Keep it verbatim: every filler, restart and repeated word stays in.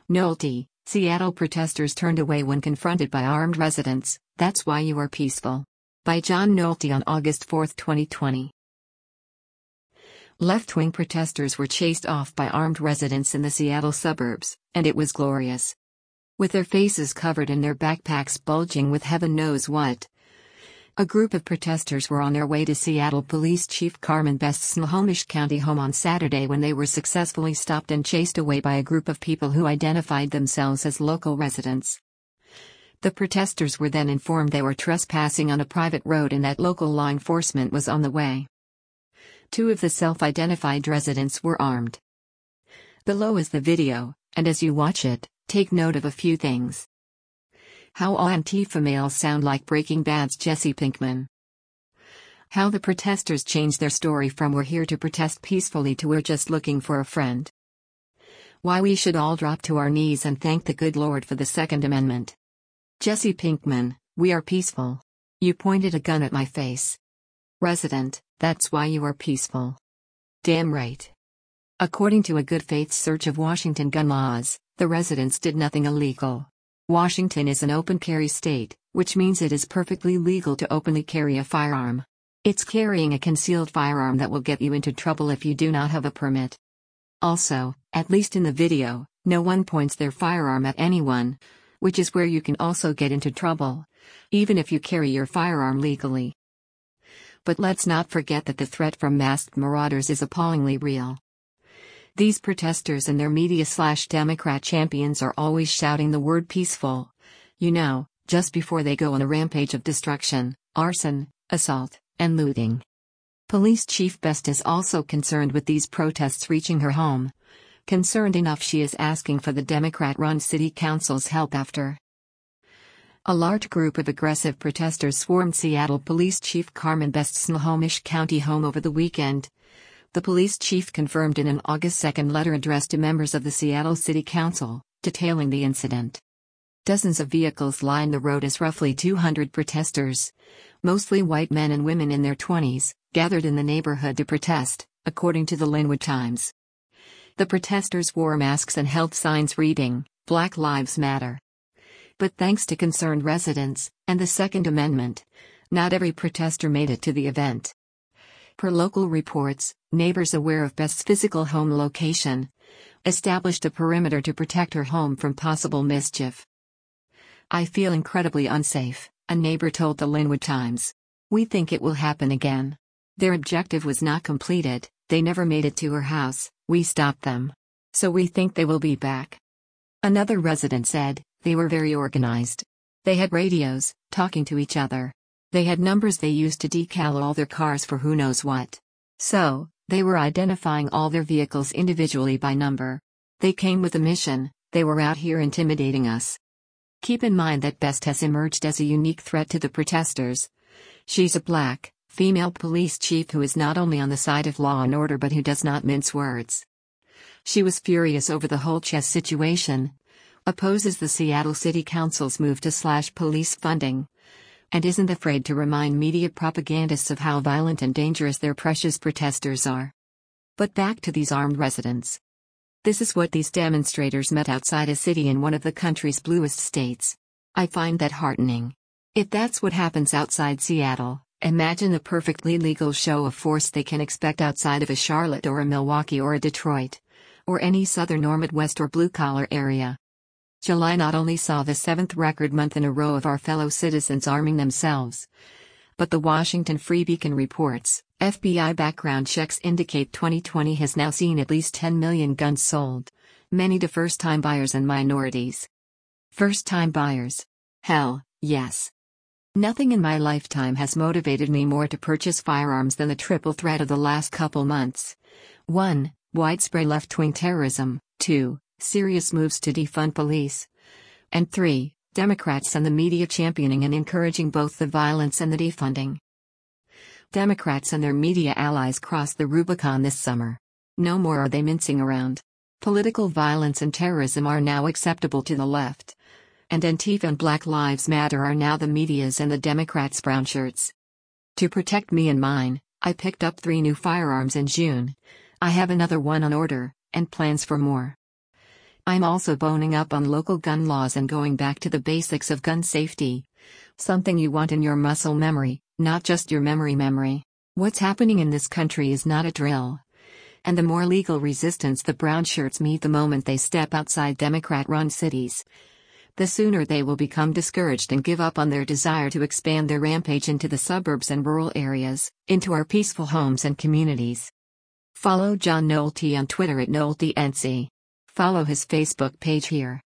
Nolte, Seattle protesters turned away when confronted by armed residents, that's why you are peaceful. By John Nolte on August fourth twenty twenty. Left-wing protesters were chased off by armed residents in the Seattle suburbs, and it was glorious. With their faces covered and their backpacks bulging with heaven knows what, a group of protesters were on their way to Seattle Police Chief Carmen Best's Snohomish County home on Saturday when they were successfully stopped and chased away by a group of people who identified themselves as local residents. The protesters were then informed they were trespassing on a private road and that local law enforcement was on the way. Two of the self-identified residents were armed. Below is the video, and as you watch it, take note of a few things. How all Antifa males sound like Breaking Bad's Jesse Pinkman. How the protesters changed their story from "we're here to protest peacefully" to "we're just looking for a friend." Why we should all drop to our knees and thank the good Lord for the Second Amendment. Jesse Pinkman, we are peaceful. You pointed a gun at my face. Resident, that's why you are peaceful. Damn right. According to a good faith search of Washington gun laws, the residents did nothing illegal. Washington is an open carry state, which means it is perfectly legal to openly carry a firearm. It's carrying a concealed firearm that will get you into trouble if you do not have a permit. Also, at least in the video, no one points their firearm at anyone, which is where you can also get into trouble, even if you carry your firearm legally. But let's not forget that the threat from masked marauders is appallingly real. These protesters and their media-slash-Democrat champions are always shouting the word peaceful, you know, just before they go on a rampage of destruction, arson, assault, and looting. Police Chief Best is also concerned with these protests reaching her home. Concerned enough she is asking for the Democrat-run city council's help after a large group of aggressive protesters swarmed Seattle Police Chief Carmen Best's Snohomish County home over the weekend. The police chief confirmed in an August second letter addressed to members of the Seattle City Council, detailing the incident. Dozens of vehicles lined the road as roughly two hundred protesters, mostly white men and women in their twenties, gathered in the neighborhood to protest, according to the Linwood Times. The protesters wore masks and held signs reading, "Black Lives Matter." But thanks to concerned residents, and the Second Amendment, not every protester made it to the event. Per local reports, neighbors aware of Best's physical home location established a perimeter to protect her home from possible mischief. "I feel incredibly unsafe," a neighbor told the Linwood Times. "We think it will happen again. Their objective was not completed, they never made it to her house, we stopped them. So we think they will be back." Another resident said, "They were very organized. They had radios, talking to each other. They had numbers they used to decal all their cars for who knows what. So, they were identifying all their vehicles individually by number. They came with a mission, they were out here intimidating us." Keep in mind that Best has emerged as a unique threat to the protesters. She's a black, female police chief who is not only on the side of law and order but who does not mince words. She was furious over the whole chess situation, opposes the Seattle City Council's move to slash police funding, and isn't afraid to remind media propagandists of how violent and dangerous their precious protesters are. But back to these armed residents. This is what these demonstrators met outside a city in one of the country's bluest states. I find that heartening. If that's what happens outside Seattle, imagine the perfectly legal show of force they can expect outside of a Charlotte or a Milwaukee or a Detroit, or any southern or Midwest or blue-collar area. July not only saw the seventh record month in a row of our fellow citizens arming themselves, but the Washington Free Beacon reports, F B I background checks indicate twenty twenty has now seen at least ten million guns sold, many to first-time buyers and minorities. First-time buyers? Hell, yes. Nothing in my lifetime has motivated me more to purchase firearms than the triple threat of the last couple months. one. Widespread left-wing terrorism, two. Serious moves to defund police, and three. Democrats and the media championing and encouraging both the violence and the defunding. Democrats and their media allies crossed the Rubicon this summer. No more are they mincing around. Political violence and terrorism are now acceptable to the left, and Antifa and Black Lives Matter are now the media's and the Democrats' brown shirts. To protect me and mine, I picked up three new firearms in June. I have another one on order, and plans for more. I'm also boning up on local gun laws and going back to the basics of gun safety. Something you want in your muscle memory, not just your memory memory. What's happening in this country is not a drill. And the more legal resistance the brown shirts meet the moment they step outside Democrat-run cities, the sooner they will become discouraged and give up on their desire to expand their rampage into the suburbs and rural areas, into our peaceful homes and communities. Follow John Nolte on Twitter at NolteNC. Follow his Facebook page here.